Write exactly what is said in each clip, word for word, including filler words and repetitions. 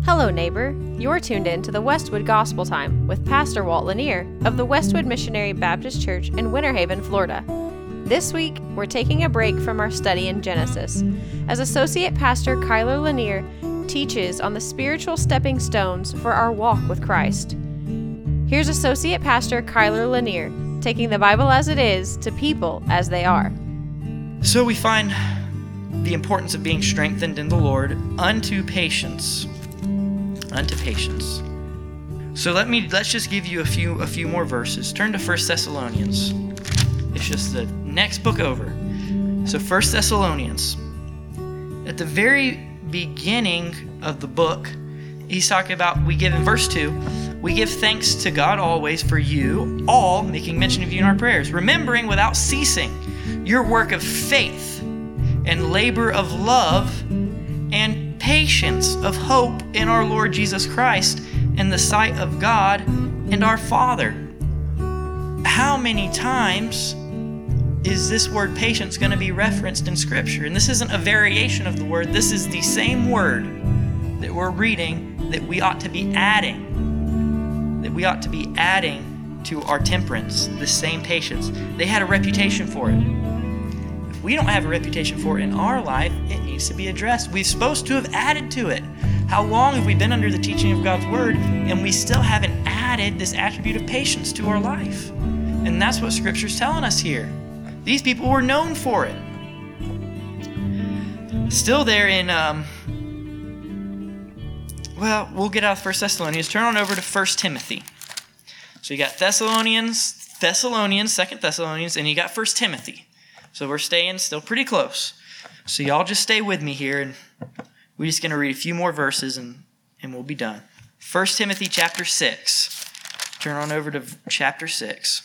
Hello, neighbor. You're tuned in to the Westwood Gospel Time with Pastor Walt Lanier of the Westwood Missionary Baptist Church in Winter Haven, Florida. This week, we're taking a break from our study in Genesis, as Associate Pastor Kyler Lanier teaches on the spiritual stepping stones for our walk with Christ. Here's Associate Pastor Kyler Lanier taking the Bible as it is to people as they are. So we find the importance of being strengthened in the Lord unto patience. Unto patience. So let me let's just give you a few a few more verses. Turn to First Thessalonians. It's just the next book over. So First Thessalonians. At the very beginning of the book, he's talking about, we give in verse two, we give thanks to God always for you, all, making mention of you in our prayers, remembering without ceasing your work of faith and labor of love and patience of hope in our Lord Jesus Christ in the sight of God and our Father. How many times is this word patience going to be referenced in Scripture? And this isn't a variation of the word. This is the same word that we're reading that we ought to be adding, that we ought to be adding to our temperance, the same patience. They had a reputation for it. If we don't have a reputation for it in our life, it needs to be addressed. We're supposed to have added to it. How long have we been under the teaching of God's Word and we still haven't added this attribute of patience to our life? And that's what Scripture's telling us here. These people were known for it. Still there in, um, well, we'll get out of First Thessalonians. Turn on over to First Timothy. So you got Thessalonians, Thessalonians, Second Thessalonians, and you got First Timothy. So we're staying still pretty close. So y'all just stay with me here, and we're just going to read a few more verses, and, and we'll be done. First Timothy chapter six. Turn on over to chapter six.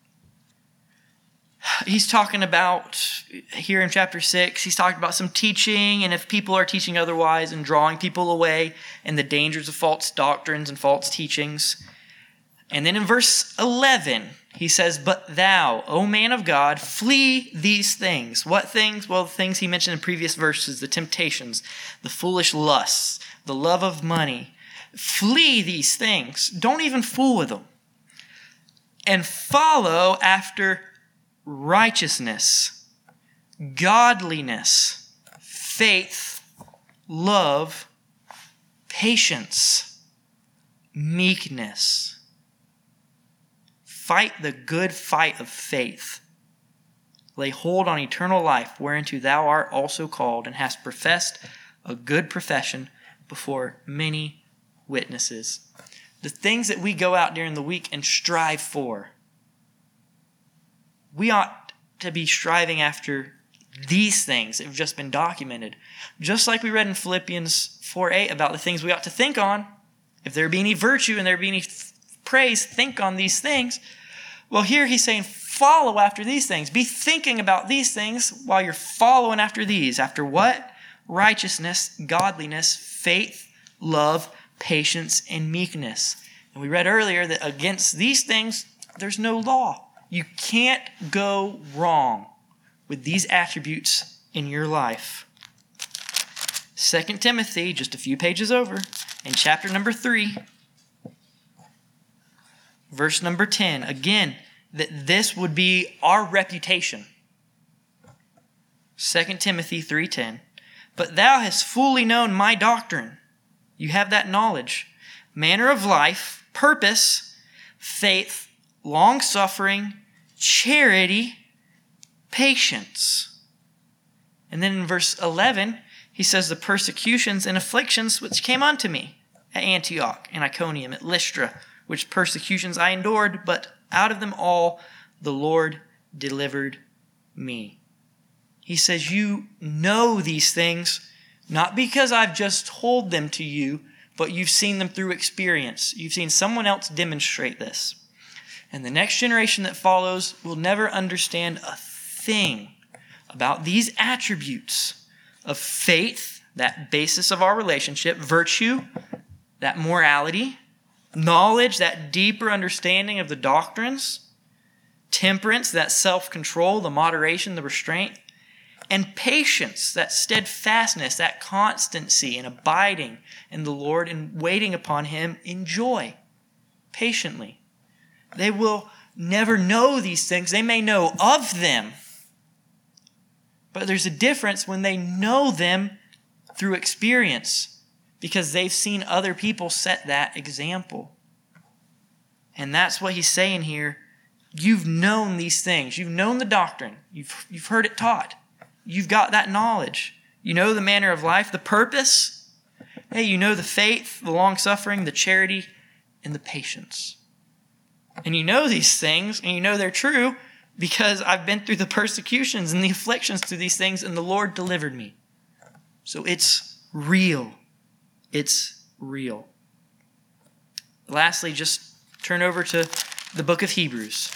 He's talking about, here in chapter six, he's talking about some teaching, and if people are teaching otherwise and drawing people away, and the dangers of false doctrines and false teachings. And then in verse eleven, he says, "But thou, O man of God, flee these things." What things? Well, the things he mentioned in previous verses, the temptations, the foolish lusts, the love of money. Flee these things. Don't even fool with them. And follow after righteousness, godliness, faith, love, patience, meekness. Fight the good fight of faith. Lay hold on eternal life, whereunto thou art also called, and hast professed a good profession before many witnesses. The things that we go out during the week and strive for, we ought to be striving after these things that have just been documented. Just like we read in Philippians four eight about the things we ought to think on. If there be any virtue and there be any praise, think on these things. Well, here he's saying, follow after these things. Be thinking about these things while you're following after these. After what? Righteousness, godliness, faith, love, patience, and meekness. And we read earlier that against these things, there's no law. You can't go wrong with these attributes in your life. Second Timothy, just a few pages over, in chapter number three, verse number ten, again, that this would be our reputation. Second Timothy three ten, "But thou hast fully known my doctrine." You have that knowledge. "Manner of life, purpose, faith, long-suffering, charity, patience." And then in verse eleven, he says, "The persecutions and afflictions which came unto me at Antioch and Iconium, at Lystra, which persecutions I endured, but out of them all the Lord delivered me." He says, you know these things, not because I've just told them to you, but you've seen them through experience. You've seen someone else demonstrate this. And the next generation that follows will never understand a thing about these attributes of faith, that basis of our relationship, virtue, that morality, knowledge, that deeper understanding of the doctrines, temperance, that self-control, the moderation, the restraint, and patience, that steadfastness, that constancy and abiding in the Lord and waiting upon him in joy, patiently. They will never know these things. They may know of them, but there's a difference when they know them through experience because they've seen other people set that example. And that's what he's saying here. You've known these things. You've known the doctrine. You've, you've heard it taught. You've got that knowledge. You know the manner of life, the purpose. Hey, you know the faith, the long-suffering, the charity, and the patience. And you know these things, and you know they're true because I've been through the persecutions and the afflictions through these things, and the Lord delivered me. So it's real. It's real. Lastly, just turn over to the book of Hebrews.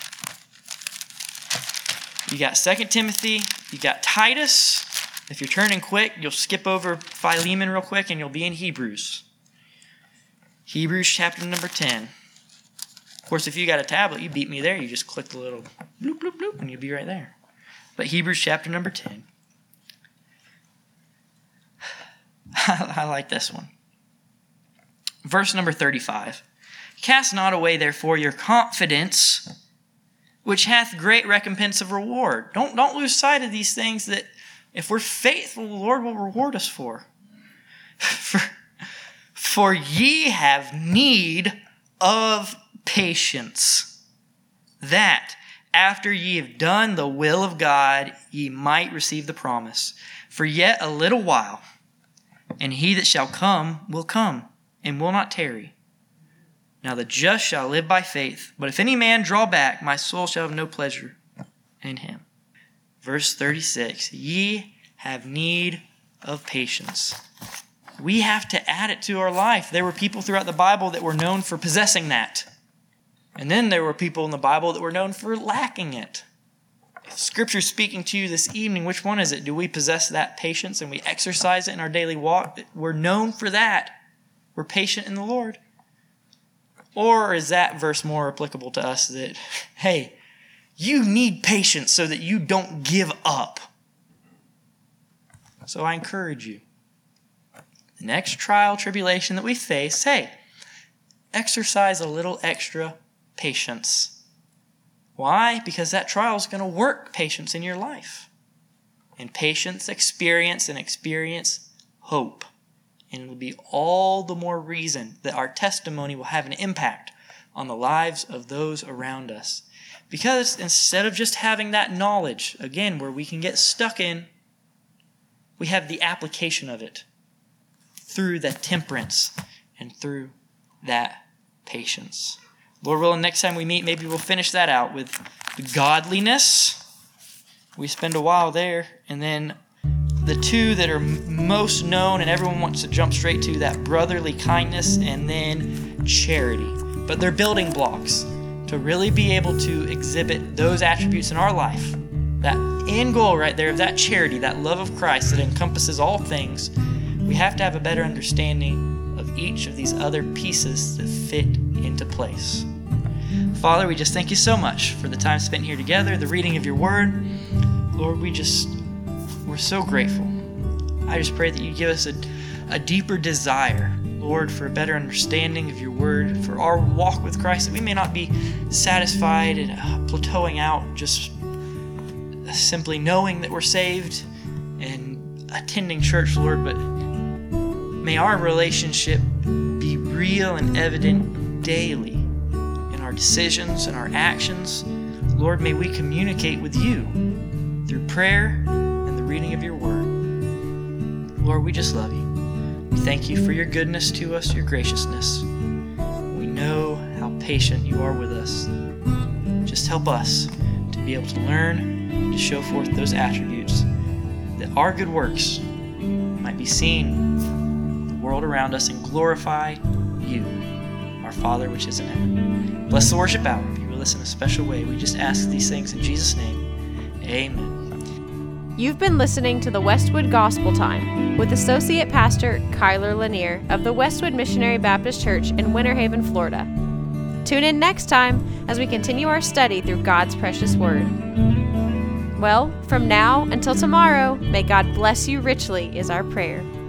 You got Second Timothy, you got Titus. If you're turning quick, you'll skip over Philemon real quick and you'll be in Hebrews. Hebrews chapter number ten. Of course, if you got a tablet, you beat me there. You just click the little bloop, bloop, bloop, and you'll be right there. But Hebrews chapter number ten. I like this one. Verse number thirty-five. Cast not away, therefore, your confidence, which hath great recompense of reward. Don't, don't lose sight of these things that if we're faithful, the Lord will reward us for. for. For ye have need of patience, that after ye have done the will of God, ye might receive the promise. For yet a little while, and he that shall come will come, and will not tarry. Now the just shall live by faith. But if any man draw back, my soul shall have no pleasure in him. Verse thirty-six, ye have need of patience. We have to add it to our life. There were people throughout the Bible that were known for possessing that. And then there were people in the Bible that were known for lacking it. If Scripture's speaking to you this evening, which one is it? Do we possess that patience and we exercise it in our daily walk? We're known for that. We're patient in the Lord. Or is that verse more applicable to us that, hey, you need patience so that you don't give up? So I encourage you. The next trial, tribulation that we face, hey, exercise a little extra patience. Why? Because that trial is going to work patience in your life. And patience, experience, and experience, hope. And it will be all the more reason that our testimony will have an impact on the lives of those around us. Because instead of just having that knowledge, again, where we can get stuck in, we have the application of it through that temperance and through that patience. Lord willing, next time we meet, maybe we'll finish that out with the godliness. We spend a while there, and then the two that are most known and everyone wants to jump straight to, that brotherly kindness and then charity. But they're building blocks to really be able to exhibit those attributes in our life. That end goal right there of that charity, that love of Christ that encompasses all things. We have to have a better understanding of each of these other pieces that fit into place. Father, we just thank you so much for the time spent here together, the reading of your word. Lord, we just... We're so grateful. I just pray that you give us a, a deeper desire, Lord, for a better understanding of your word, for our walk with Christ, that we may not be satisfied and uh, plateauing out, just simply knowing that we're saved and attending church, Lord, but may our relationship be real and evident daily in our decisions and our actions. Lord, may we communicate with you through prayer, reading of your word. Lord, we just love you. We thank you for your goodness to us, your graciousness. We know how patient you are with us. Just help us to be able to learn and to show forth those attributes that our good works might be seen in the world around us and glorify you, our Father which is in heaven. Bless the worship hour. Be with us in a special way. We just ask these things in Jesus' name. Amen. You've been listening to the Westwood Gospel Time with Associate Pastor Kyler Lanier of the Westwood Missionary Baptist Church in Winter Haven, Florida. Tune in next time as we continue our study through God's precious Word. Well, from now until tomorrow, may God bless you richly is our prayer.